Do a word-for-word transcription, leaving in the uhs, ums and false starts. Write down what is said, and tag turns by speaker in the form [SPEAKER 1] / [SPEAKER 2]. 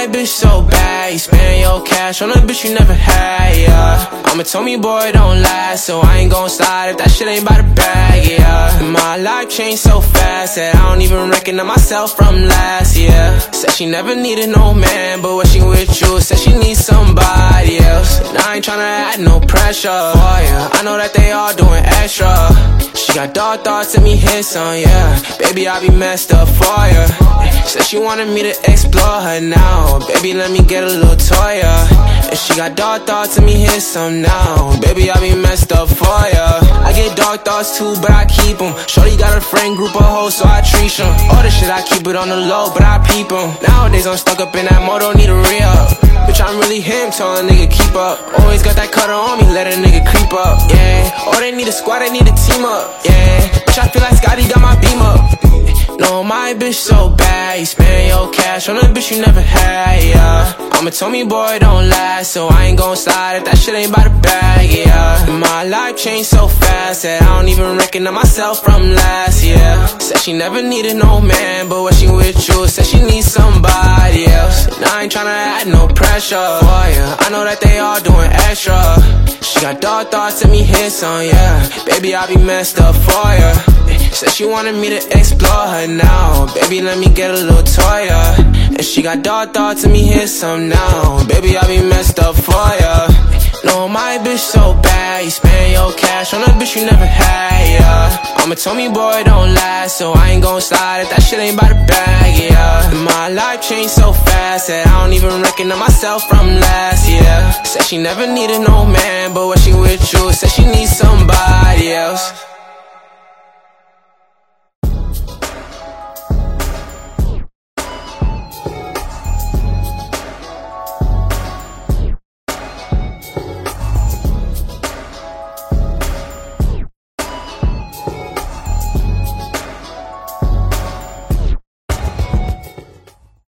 [SPEAKER 1] my bitch so bad, you spend your cash on a bitch you never had, yeah. I'm a Tommy boy, don't last, so I ain't gon' slide if that shit ain't by the bag, yeah. My life changed so fast that I don't even recognize myself from last year. Said she never needed no man, but when she with you, said she needs somebody else. And I ain't tryna add no pressure, oh yeah, I know that they all doing extra. She got dark thoughts, let me hit some, yeah. Baby, I be messed up for ya. Said she wanted me to explore her now. Baby, let me get a little toy, yeah. And she got dark thoughts, let me hit some now. Baby, I be messed up for ya. I get dark thoughts too, but I keep them. Shorty got a friend group of hoes, so I treat them. All this shit, I keep it on the low, but I peep them. Nowadays, I'm stuck up in that mode, don't need a re-up. Bitch, I'm really him, tell a nigga keep up. Always got that cutter on me, let a nigga creep up, yeah. Oh, they need a squad, they need a team up, yeah. Bitch, I feel like Scotty got my beam up. No, my bitch so bad, you spend your cash on a bitch you never had, yeah. I'm a Tommy boy, don't last, so I ain't gon' slide if that shit ain't by the bag, yeah. My life changed so fast that I don't even recognize myself from last year. Said she never needed no man, but when she with you, said she needs somebody else. And I ain't tryna add no pressure, oh yeah, I know that they all doing extra. She got dark thoughts, let me hit some, yeah. Baby, I be messed up for ya. Said she wanted me to explore her now. Baby, let me get a little toy, yeah. And she got dark thoughts, let me hit some now. Baby, I be messed up for ya. No, my bitch so bad, you spend your cash on a bitch you never had, yeah. I'm a Tommy boy, don't last, so I ain't gon' slide if that shit ain't by the bag, yeah. My life changed so fast that I don't even recognize myself from last year. Said she never needed no man, but when she with you, said she needs somebody else.